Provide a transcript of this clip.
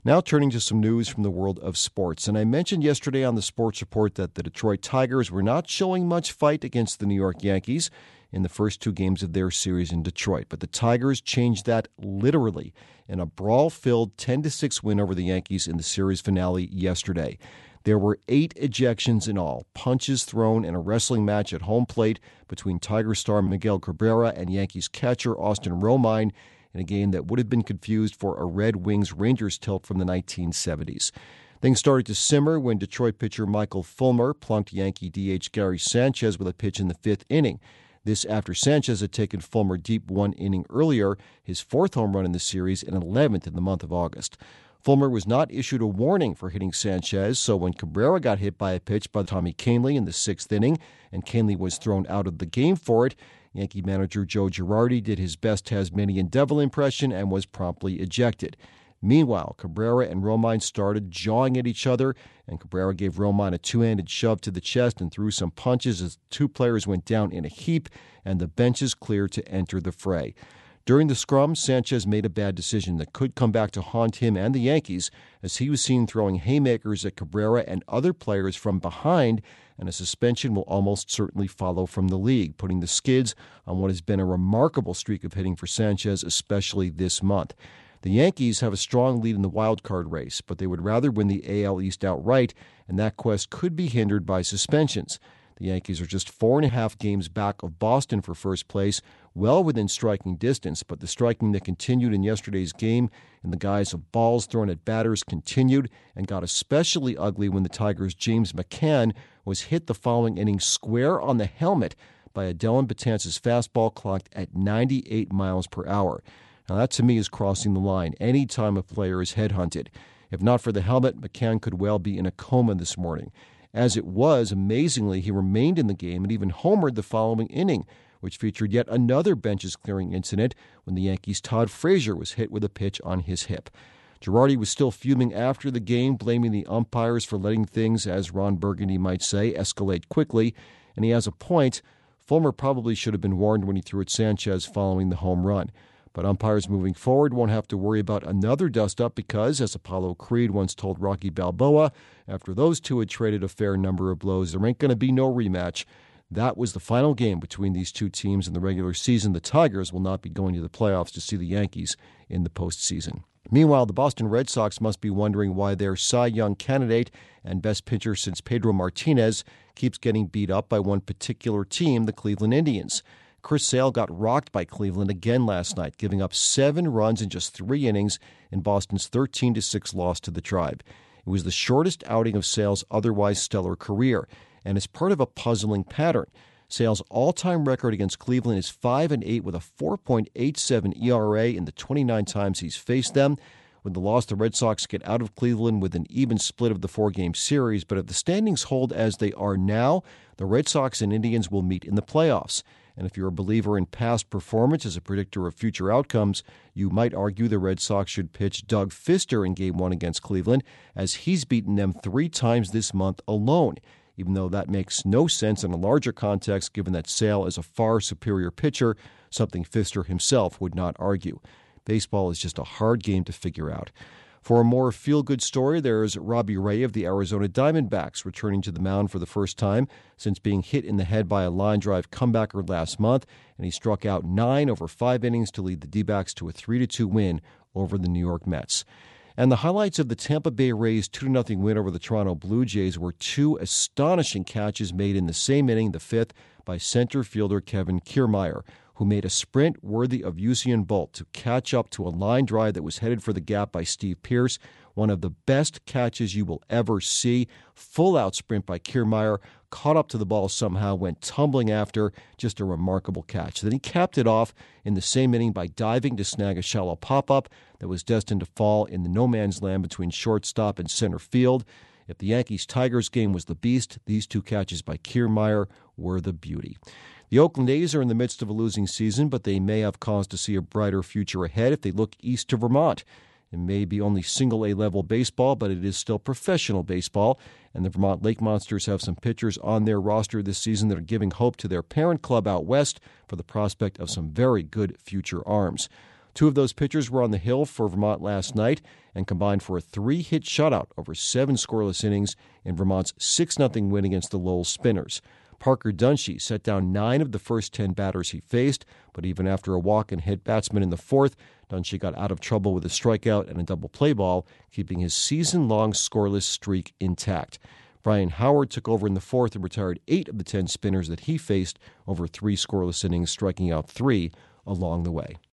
Now turning to some news from the world of sports. And I mentioned yesterday on the Sports Report that the Detroit Tigers were not showing much fight against the New York Yankees in the first two games of their series in Detroit. But the Tigers changed that literally in a brawl-filled 10-6 win over the Yankees in the series finale yesterday. There were 8 ejections in all, punches thrown in a wrestling match at home plate between Tiger star Miguel Cabrera and Yankees catcher Austin Romine in a game that would have been confused for a Red Wings-Rangers tilt from the 1970s. Things started to simmer when Detroit pitcher Michael Fulmer plunked Yankee DH Gary Sanchez with a pitch in the 5th inning. This after Sanchez had taken Fulmer deep one inning earlier, his 4th home run in the series and 11th in the month of August. Fulmer was not issued a warning for hitting Sanchez, so when Cabrera got hit by a pitch by Tommy Kahnle in the 6th inning and Kahnle was thrown out of the game for it, Yankee manager Joe Girardi did his best Tasmanian Devil impression and was promptly ejected. Meanwhile, Cabrera and Romine started jawing at each other, and Cabrera gave Romine a 2-handed shove to the chest and threw some punches as the two players went down in a heap, and the benches cleared to enter the fray. During the scrum, Sanchez made a bad decision that could come back to haunt him and the Yankees, as he was seen throwing haymakers at Cabrera and other players from behind, and a suspension will almost certainly follow from the league, putting the skids on what has been a remarkable streak of hitting for Sanchez, especially this month. The Yankees have a strong lead in the wild card race, but they would rather win the AL East outright, and that quest could be hindered by suspensions. The Yankees are just 4.5 games back of Boston for first place, well within striking distance, but the striking that continued in yesterday's game in the guise of balls thrown at batters continued and got especially ugly when the Tigers' James McCann was hit the following inning square on the helmet by Dellin Betances' fastball clocked at 98 miles per hour. Now that to me is crossing the line any time a player is headhunted. If not for the helmet, McCann could well be in a coma this morning. As it was, amazingly, he remained in the game and even homered the following inning, which featured yet another benches-clearing incident when the Yankees' Todd Frazier was hit with a pitch on his hip. Girardi was still fuming after the game, blaming the umpires for letting things, as Ron Burgundy might say, escalate quickly, and he has a point. Fulmer probably should have been warned when he threw at Sanchez following the home run. But umpires moving forward won't have to worry about another dust-up because, as Apollo Creed once told Rocky Balboa, after those two had traded a fair number of blows, there ain't going to be no rematch. That was the final game between these two teams in the regular season. The Tigers will not be going to the playoffs to see the Yankees in the postseason. Meanwhile, the Boston Red Sox must be wondering why their Cy Young candidate and best pitcher since Pedro Martinez keeps getting beat up by one particular team, the Cleveland Indians. Chris Sale got rocked by Cleveland again last night, giving up 7 runs in just 3 innings in Boston's 13-6 loss to the Tribe. It was the shortest outing of Sale's otherwise stellar career, and is part of a puzzling pattern. Sale's all-time record against Cleveland is 5-8 with a 4.87 ERA in the 29 times he's faced them. With the loss, the Red Sox get out of Cleveland with an even split of the 4-game series, but if the standings hold as they are now, the Red Sox and Indians will meet in the playoffs. And if you're a believer in past performance as a predictor of future outcomes, you might argue the Red Sox should pitch Doug Fister in Game 1 against Cleveland, as he's beaten them 3 times this month alone, even though that makes no sense in a larger context given that Sale is a far superior pitcher, something Fister himself would not argue. Baseball is just a hard game to figure out. For a more feel-good story, there's Robbie Ray of the Arizona Diamondbacks returning to the mound for the first time since being hit in the head by a line drive comebacker last month, and he struck out 9 over 5 innings to lead the D-backs to a 3-2 win over the New York Mets. And the highlights of the Tampa Bay Rays' 2-0 win over the Toronto Blue Jays were 2 astonishing catches made in the same inning, the 5th, by center fielder Kevin Kiermaier, who made a sprint worthy of Usain Bolt to catch up to a line drive that was headed for the gap by Steve Pearce, one of the best catches you will ever see. Full-out sprint by Kiermaier, caught up to the ball somehow, went tumbling after, just a remarkable catch. Then he capped it off in the same inning by diving to snag a shallow pop-up that was destined to fall in the no-man's land between shortstop and center field. If the Yankees-Tigers game was the beast, these 2 catches by Kiermaier were the beauty. The Oakland A's are in the midst of a losing season, but they may have cause to see a brighter future ahead if they look east to Vermont. It may be only single-A level baseball, but it is still professional baseball, and the Vermont Lake Monsters have some pitchers on their roster this season that are giving hope to their parent club out west for the prospect of some very good future arms. Two of those pitchers were on the hill for Vermont last night and combined for a 3-hit shutout over 7 scoreless innings in Vermont's 6-0 win against the Lowell Spinners. Parker Dunshee set down 9 of the first 10 batters he faced, but even after a walk and hit batsman in the fourth, Dunshee got out of trouble with a strikeout and a double play ball, keeping his season-long scoreless streak intact. Brian Howard took over in the fourth and retired 8 of the 10 spinners that he faced over 3 scoreless innings, striking out 3 along the way.